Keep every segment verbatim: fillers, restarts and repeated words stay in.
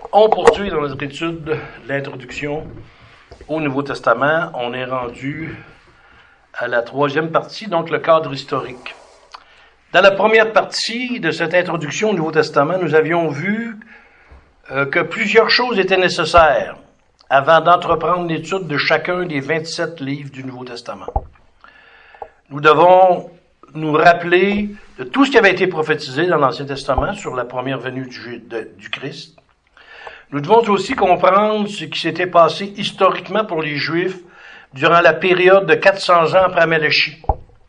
On poursuit dans notre étude de l'introduction au Nouveau Testament. On est rendu à la troisième partie, donc le cadre historique. Dans la première partie de cette introduction au Nouveau Testament, nous avions vu euh, que plusieurs choses étaient nécessaires avant d'entreprendre l'étude de chacun des vingt-sept livres du Nouveau Testament. Nous devons nous rappeler de tout ce qui avait été prophétisé dans l'Ancien Testament sur la première venue du, de, du Christ. Nous devons aussi comprendre ce qui s'était passé historiquement pour les Juifs durant la période de quatre cents ans après Malachie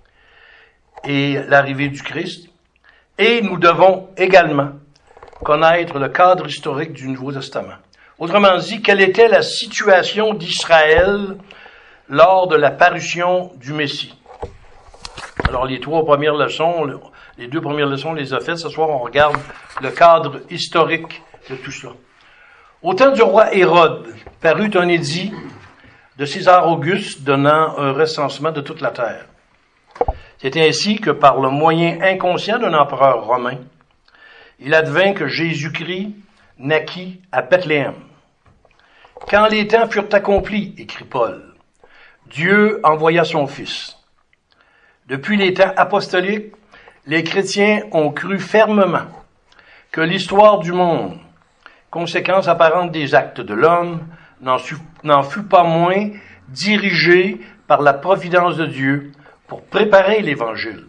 et l'arrivée du Christ. Et nous devons également connaître le cadre historique du Nouveau Testament. Autrement dit, quelle était la situation d'Israël lors de la parution du Messie. Alors, les trois premières leçons, les deux premières leçons, on les a faites. Ce soir, on regarde le cadre historique de tout cela. Au temps du roi Hérode, parut un édit de César Auguste donnant un recensement de toute la terre. C'est ainsi que par le moyen inconscient d'un empereur romain, il advint que Jésus-Christ naquit à Bethléem. Quand les temps furent accomplis, écrit Paul, Dieu envoya son Fils. Depuis les temps apostoliques, les chrétiens ont cru fermement que l'histoire du monde, conséquence apparente des actes de l'homme, n'en, su, n'en fut pas moins dirigée par la providence de Dieu pour préparer l'Évangile.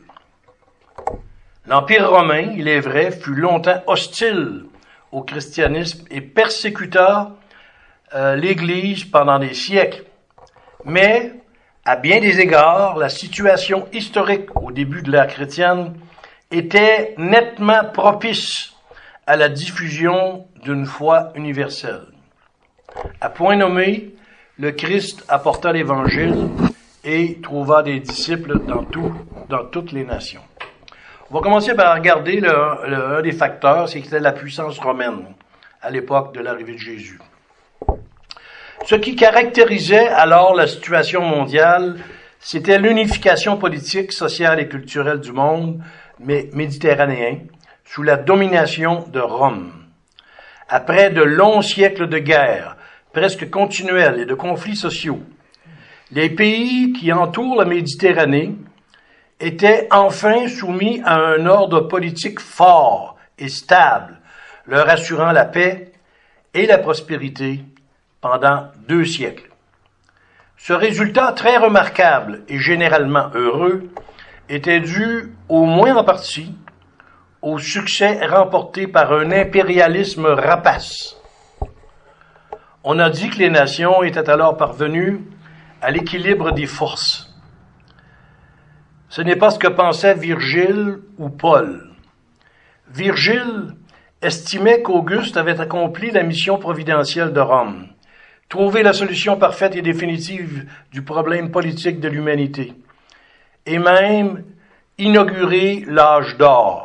L'Empire romain, il est vrai, fut longtemps hostile au christianisme et persécuta euh, l'Église pendant des siècles. Mais, à bien des égards, la situation historique au début de l'ère chrétienne était nettement propice à la diffusion d'une foi universelle. À point nommé, le Christ apporta l'Évangile et trouva des disciples dans, tout, dans toutes les nations. On va commencer par regarder le, le, un des facteurs, c'est que c'était la puissance romaine à l'époque de l'arrivée de Jésus. Ce qui caractérisait alors la situation mondiale, c'était l'unification politique, sociale et culturelle du monde méditerranéen sous la domination de Rome. Après de longs siècles de guerre, presque continuelles et de conflits sociaux, les pays qui entourent la Méditerranée étaient enfin soumis à un ordre politique fort et stable, leur assurant la paix et la prospérité pendant deux siècles. Ce résultat très remarquable et généralement heureux était dû, au moins en partie, au succès remporté par un impérialisme rapace. On a dit que les nations étaient alors parvenues à l'équilibre des forces. Ce n'est pas ce que pensaient Virgile ou Paul. Virgile estimait qu'Auguste avait accompli la mission providentielle de Rome, trouver la solution parfaite et définitive du problème politique de l'humanité, et même inaugurer l'âge d'or.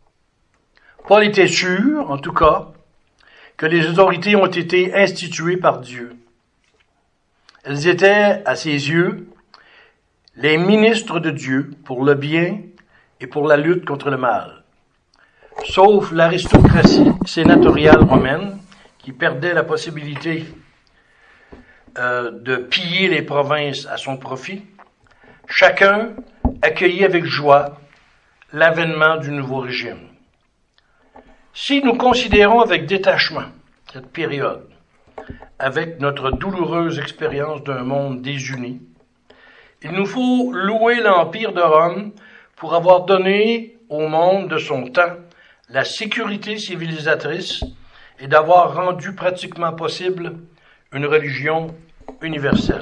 Paul était sûr, en tout cas, que les autorités ont été instituées par Dieu. Elles étaient, à ses yeux, les ministres de Dieu pour le bien et pour la lutte contre le mal. Sauf l'aristocratie sénatoriale romaine, qui perdait la possibilité euh, de piller les provinces à son profit, chacun accueillit avec joie l'avènement du nouveau régime. Si nous considérons avec détachement cette période, avec notre douloureuse expérience d'un monde désuni, il nous faut louer l'Empire de Rome pour avoir donné au monde de son temps la sécurité civilisatrice et d'avoir rendu pratiquement possible une religion universelle.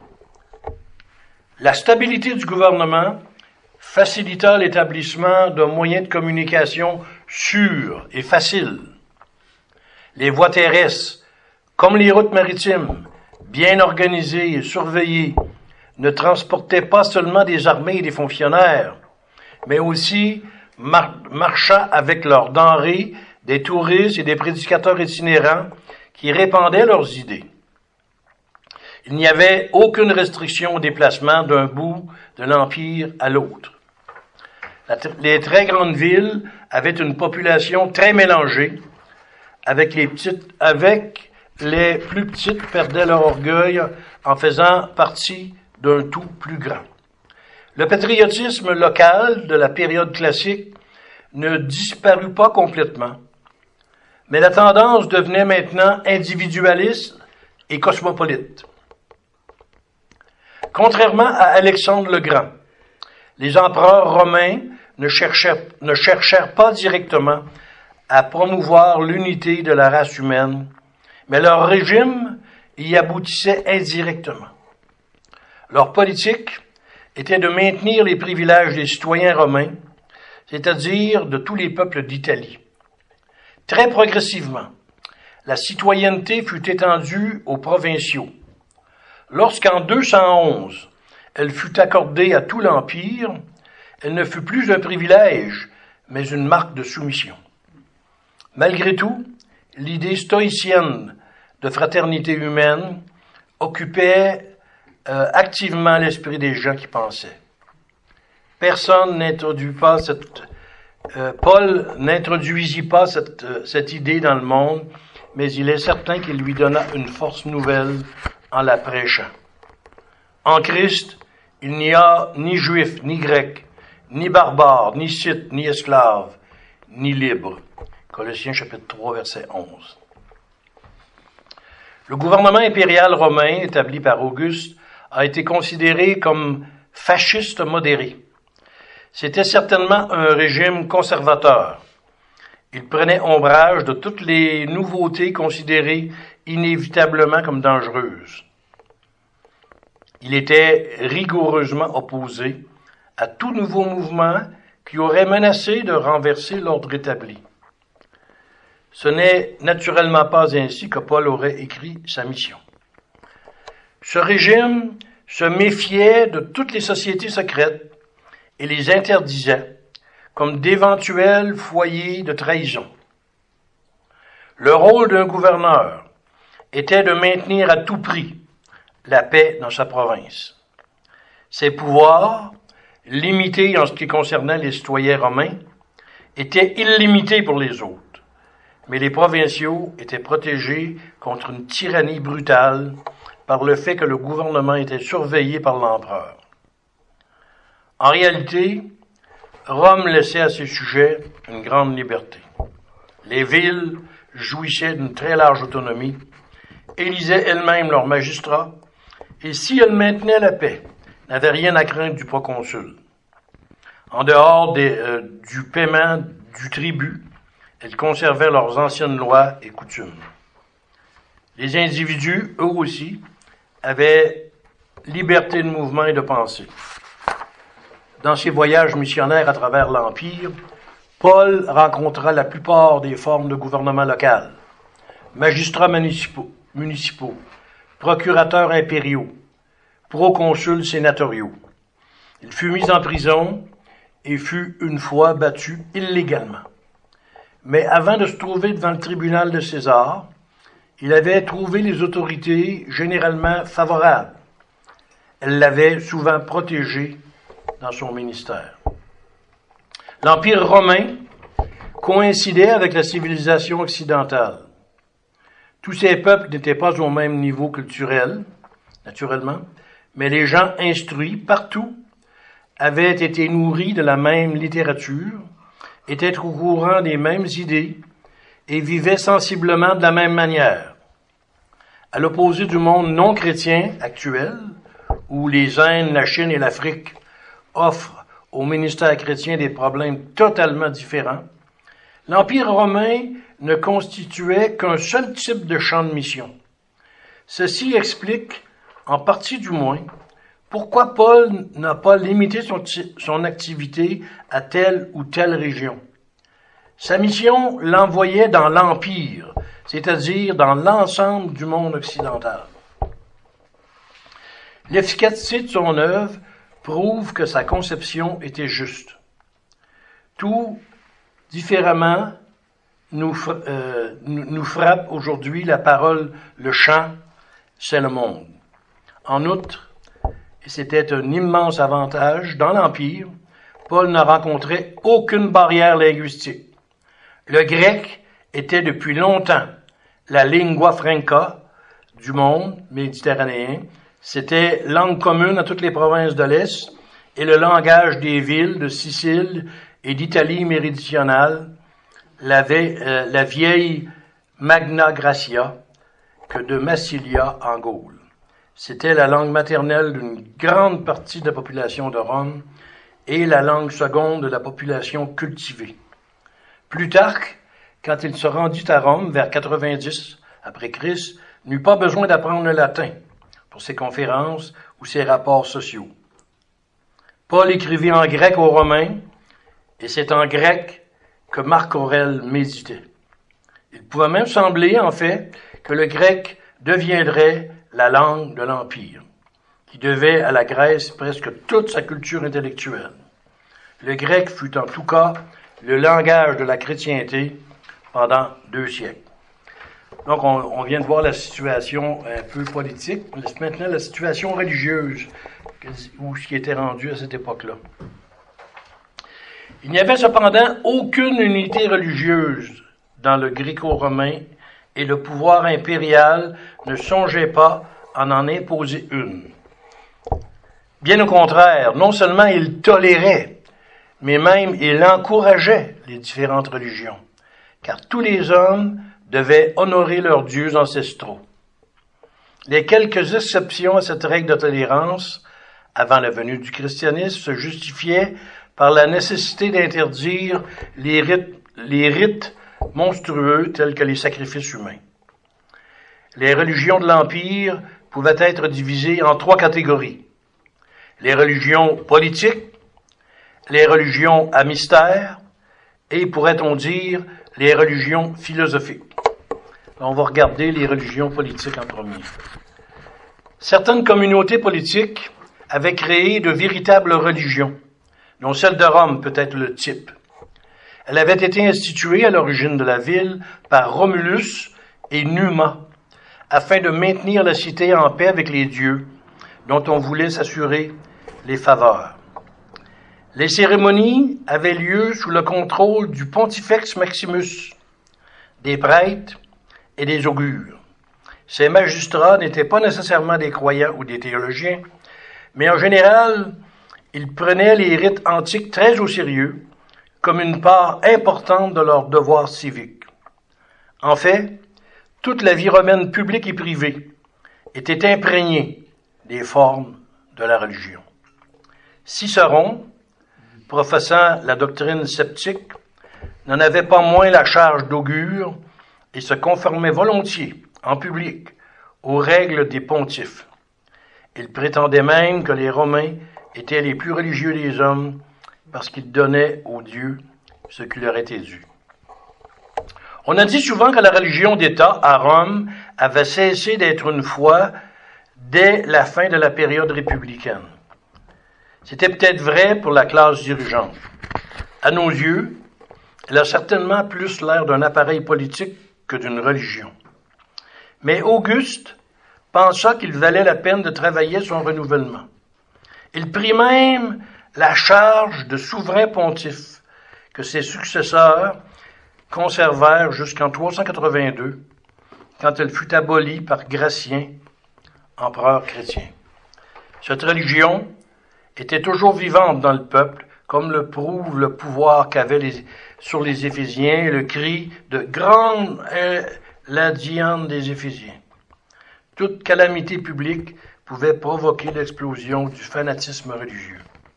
La stabilité du gouvernement facilita l'établissement d'un moyen de communication sûr et facile. Les voies terrestres, comme les routes maritimes, bien organisées et surveillées, ne transportaient pas seulement des armées et des fonctionnaires, mais aussi mar- marchant avec leurs denrées des touristes et des prédicateurs itinérants qui répandaient leurs idées. Il n'y avait aucune restriction au déplacement d'un bout de l'Empire à l'autre. La, les très grandes villes avaient une population très mélangée, avec les petites, avec les plus petites perdaient leur orgueil en faisant partie d'un tout plus grand. Le patriotisme local de la période classique ne disparut pas complètement, mais la tendance devenait maintenant individualiste et cosmopolite. Contrairement à Alexandre le Grand, les empereurs romains ne cherchèrent, ne cherchèrent pas directement à promouvoir l'unité de la race humaine, mais leur régime y aboutissait indirectement. Leur politique était de maintenir les privilèges des citoyens romains, c'est-à-dire de tous les peuples d'Italie. Très progressivement, la citoyenneté fut étendue aux provinciaux. Lorsqu'en deux cent onze, elle fut accordée à tout l'Empire, elle ne fut plus un privilège, mais une marque de soumission. Malgré tout, l'idée stoïcienne de fraternité humaine occupait euh, activement l'esprit des gens qui pensaient. Personne n'introduit pas cette, euh, Paul n'introduisit pas cette, euh, cette idée dans le monde, mais il est certain qu'il lui donna une force nouvelle en la prêchant. En Christ, il n'y a ni juif, ni grec, ni barbare, ni scythe, ni esclave, ni libre. Colossiens chapitre trois, verset onze. Le gouvernement impérial romain, établi par Auguste, a été considéré comme fasciste modéré. C'était certainement un régime conservateur. Il prenait ombrage de toutes les nouveautés considérées inévitablement comme dangereuses. Il était rigoureusement opposé à tout nouveau mouvement qui aurait menacé de renverser l'ordre établi. Ce n'est naturellement pas ainsi que Paul aurait écrit sa mission. Ce régime se méfiait de toutes les sociétés secrètes et les interdisait comme d'éventuels foyers de trahison. Le rôle d'un gouverneur était de maintenir à tout prix la paix dans sa province. Ses pouvoirs, limités en ce qui concernait les citoyens romains, étaient illimités pour les autres. Mais les provinciaux étaient protégés contre une tyrannie brutale par le fait que le gouvernement était surveillé par l'empereur. En réalité, Rome laissait à ses sujets une grande liberté. Les villes jouissaient d'une très large autonomie, élisaient elles-mêmes leurs magistrats, et si elles maintenaient la paix, n'avaient rien à craindre du proconsul. En dehors des, euh, du paiement du tribut, elles conservaient leurs anciennes lois et coutumes. Les individus, eux aussi, avaient liberté de mouvement et de pensée. Dans ses voyages missionnaires à travers l'Empire, Paul rencontra la plupart des formes de gouvernement local, magistrats municipaux, municipaux, procurateurs impériaux, proconsuls sénatoriaux. Il fut mis en prison et fut une fois battu illégalement. Mais avant de se trouver devant le tribunal de César, il avait trouvé les autorités généralement favorables. Elles l'avaient souvent protégé dans son ministère. L'Empire romain coïncidait avec la civilisation occidentale. Tous ces peuples n'étaient pas au même niveau culturel, naturellement, mais les gens instruits partout avaient été nourris de la même littérature, étaient au courant des mêmes idées et vivaient sensiblement de la même manière. À l'opposé du monde non chrétien actuel, où les Indes, la Chine et l'Afrique offrent au ministère chrétien des problèmes totalement différents, l'Empire romain ne constituait qu'un seul type de champ de mission. Ceci explique, en partie du moins, pourquoi Paul n'a pas limité son, son activité à telle ou telle région. Sa mission l'envoyait dans l'Empire, c'est-à-dire dans l'ensemble du monde occidental. L'efficacité de son œuvre prouve que sa conception était juste. Tout différemment nous, euh, nous frappe aujourd'hui la parole, le chant, c'est le monde. En outre, et c'était un immense avantage, dans l'Empire, Paul n'a rencontré aucune barrière linguistique. Le grec était depuis longtemps la lingua franca du monde méditerranéen. C'était langue commune à toutes les provinces de l'Est et le langage des villes de Sicile et d'Italie méridionale, la, euh, la vieille Magna Graecia que de Massilia en Gaule. C'était la langue maternelle d'une grande partie de la population de Rome et la langue seconde de la population cultivée. Plutarque, quand il se rendit à Rome vers quatre-vingt-dix après Christ, n'eut pas besoin d'apprendre le latin pour ses conférences ou ses rapports sociaux. Paul écrivit en grec aux Romains, et c'est en grec que Marc Aurèle méditait. Il pouvait même sembler, en fait, que le grec deviendrait la langue de l'Empire, qui devait à la Grèce presque toute sa culture intellectuelle. Le grec fut en tout cas le langage de la chrétienté pendant deux siècles. Donc, on, on vient de voir la situation un peu politique. Maintenant, la situation religieuse, où ce qui était rendu à cette époque-là. Il n'y avait cependant aucune unité religieuse dans le gréco-romain et le pouvoir impérial ne songeait pas à en imposer une. Bien au contraire, non seulement il tolérait, mais même il encourageait les différentes religions, car tous les hommes devaient honorer leurs dieux ancestraux. Les quelques exceptions à cette règle de tolérance, avant la venue du christianisme, se justifiaient par la nécessité d'interdire les rites, les rites monstrueux tels que les sacrifices humains. Les religions de l'Empire pouvaient être divisées en trois catégories. Les religions politiques, les religions à mystère et, pourrait-on dire, les religions philosophiques. On va regarder les religions politiques en premier. Certaines communautés politiques avaient créé de véritables religions, dont celle de Rome peut être le type. Elle avait été instituée à l'origine de la ville par Romulus et Numa, afin de maintenir la cité en paix avec les dieux, dont on voulait s'assurer les faveurs. Les cérémonies avaient lieu sous le contrôle du Pontifex Maximus, des prêtres et des augures. Ces magistrats n'étaient pas nécessairement des croyants ou des théologiens, mais en général, ils prenaient les rites antiques très au sérieux, comme une part importante de leur devoir civique. En fait, toute la vie romaine publique et privée était imprégnée des formes de la religion. Cicéron, professant la doctrine sceptique, n'en avait pas moins la charge d'augure et se conformait volontiers, en public, aux règles des pontifes. Il prétendait même que les Romains étaient les plus religieux des hommes parce qu'ils donnaient aux dieux ce qui leur était dû. On a dit souvent que la religion d'État à Rome avait cessé d'être une foi dès la fin de la période républicaine. C'était peut-être vrai pour la classe dirigeante. À nos yeux, elle a certainement plus l'air d'un appareil politique que d'une religion. Mais Auguste pensa qu'il valait la peine de travailler son renouvellement. Il prit même la charge de souverain pontife que ses successeurs conservèrent jusqu'en trois cent quatre-vingt-deux, quand elle fut abolie par Gratien, empereur chrétien. Cette religion était toujours vivante dans le peuple, comme le prouve le pouvoir qu'avaient les, sur les Éphésiens le cri de « Grande est la Diane des Éphésiens ». Toute calamité publique pouvait provoquer l'explosion du fanatisme religieux.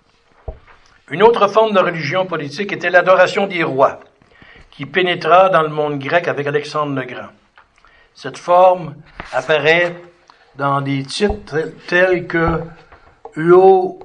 Une autre forme de religion politique était l'adoration des rois, qui pénétra dans le monde grec avec Alexandre le Grand. Cette forme apparaît dans des titres tels que Uo,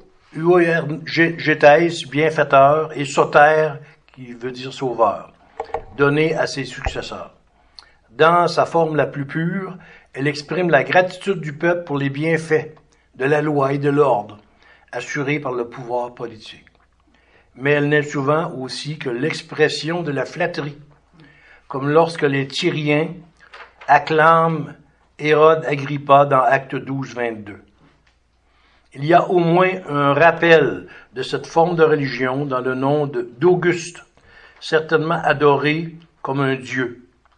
Uoergetes, bienfaiteur, et Soter, qui veut dire sauveur, donné à ses successeurs. Dans sa forme la plus pure, elle exprime la gratitude du peuple pour les bienfaits de la loi et de l'ordre assurés par le pouvoir politique. Mais elle n'est souvent aussi que l'expression de la flatterie, comme lorsque les Tyriens acclament Hérode Agrippa dans Acte douze, vingt-deux. Il y a au moins un rappel de cette forme de religion dans le nom de, d'Auguste, certainement adoré comme un dieu,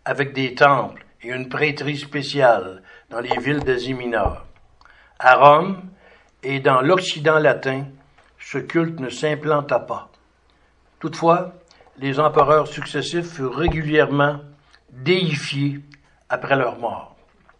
avec des temples et une prêtrise spéciale dans les villes d'Asie mineure. À Rome et dans l'Occident latin, ce culte ne s'implanta pas. Toutefois, les empereurs successifs furent régulièrement déifiés après leur mort.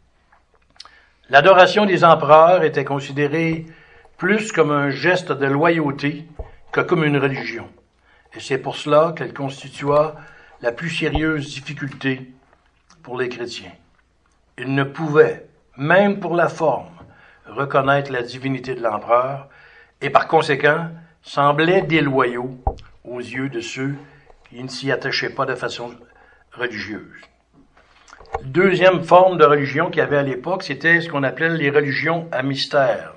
L'adoration des empereurs était considérée plus comme un geste de loyauté que comme une religion. Et c'est pour cela qu'elle constitua la plus sérieuse difficulté pour les chrétiens. Ils ne pouvaient, même pour la forme, reconnaître la divinité de l'empereur et par conséquent semblaient déloyaux aux yeux de ceux qui ne s'y attachaient pas de façon religieuse. Deuxième forme de religion qu'il y avait à l'époque, c'était ce qu'on appelait les religions à mystère.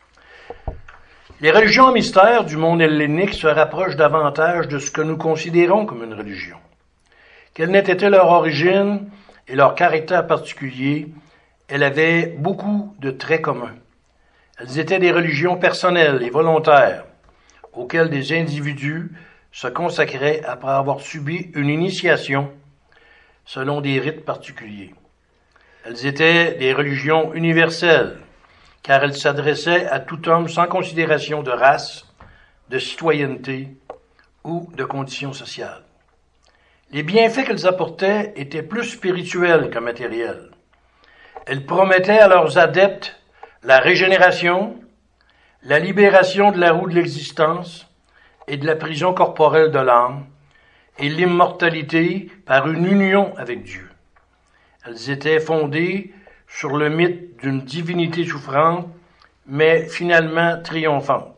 Les religions à mystère du monde hellénique se rapprochent davantage de ce que nous considérons comme une religion. Quelle n'était leur origine et leur caractère particulier, elles avaient beaucoup de traits communs. Elles étaient des religions personnelles et volontaires, auxquelles des individus se consacraient après avoir subi une initiation selon des rites particuliers. Elles étaient des religions universelles, car elles s'adressaient à tout homme sans considération de race, de citoyenneté ou de conditions sociales. Les bienfaits qu'elles apportaient étaient plus spirituels que matériels. Elles promettaient à leurs adeptes la régénération, la libération de la roue de l'existence et de la prison corporelle de l'âme, et l'immortalité par une union avec Dieu. Elles étaient fondées sur le mythe d'une divinité souffrante, mais finalement triomphante.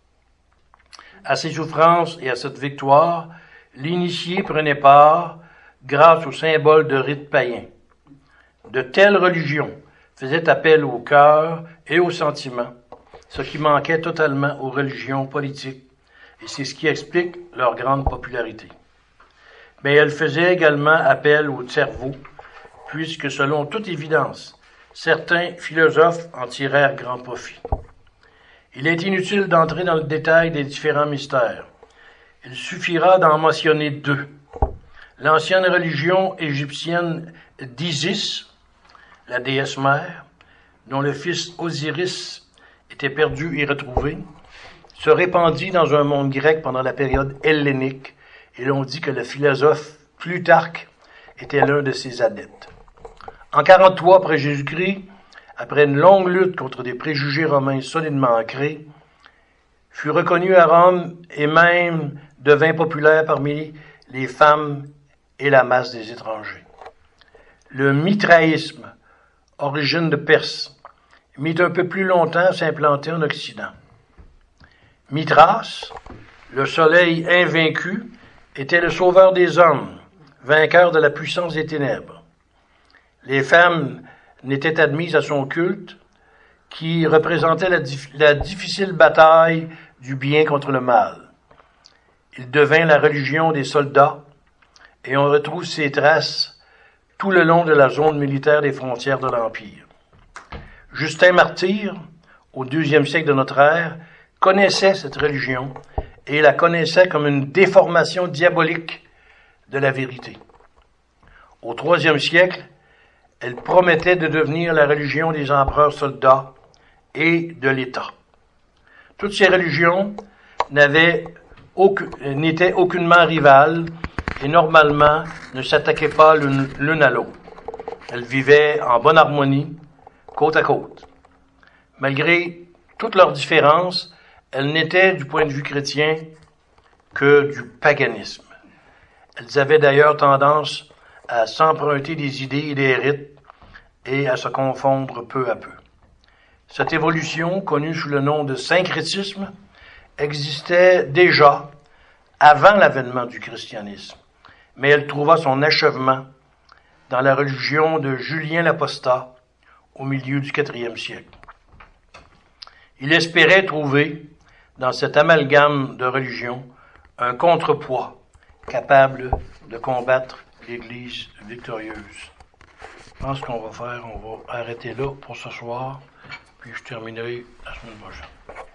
À ces souffrances et à cette victoire, l'initié prenait part grâce au symbole de rites païens. De telles religions faisaient appel au cœur et aux sentiments, ce qui manquait totalement aux religions politiques, et c'est ce qui explique leur grande popularité. Mais elles faisaient également appel au cerveau, puisque selon toute évidence, certains philosophes en tirèrent grand profit. Il est inutile d'entrer dans le détail des différents mystères. Il suffira d'en mentionner deux. L'ancienne religion égyptienne d'Isis, la déesse mère, dont le fils Osiris était perdu et retrouvé, se répandit dans un monde grec pendant la période hellénique, et l'on dit que le philosophe Plutarque était l'un de ses adeptes. En quarante-trois après Jésus-Christ, après une longue lutte contre des préjugés romains solidement ancrés, fut reconnu à Rome et même devint populaire parmi les femmes et la masse des étrangers. Le mitraïsme, origine de Perse, mit un peu plus longtemps à s'implanter en Occident. Mithras, le soleil invaincu, était le sauveur des hommes, vainqueur de la puissance des ténèbres. Les femmes n'étaient admises à son culte, qui représentait la, dif- la difficile bataille du bien contre le mal. Il devint la religion des soldats, et on retrouve ses traces tout le long de la zone militaire des frontières de l'Empire. Justin Martyr, au deuxième siècle de notre ère, connaissait cette religion et la connaissait comme une déformation diabolique de la vérité. Au troisième siècle, elle promettait de devenir la religion des empereurs soldats et de l'État. Toutes ces religions n'avaient aucun, n'étaient aucunement rivales et normalement ne s'attaquaient pas l'une, l'une à l'autre. Elles vivaient en bonne harmonie, côte à côte. Malgré toutes leurs différences, elles n'étaient, du point de vue chrétien, que du paganisme. Elles avaient d'ailleurs tendance à s'emprunter des idées et des rites et à se confondre peu à peu. Cette évolution, connue sous le nom de syncrétisme, existait déjà avant l'avènement du christianisme, mais elle trouva son achèvement dans la religion de Julien l'Apostat au milieu du quatrième siècle. Il espérait trouver dans cet amalgame de religions un contrepoids capable de combattre l'Église victorieuse. Je pense qu'on va faire, on va arrêter là pour ce soir, puis je terminerai la semaine prochaine.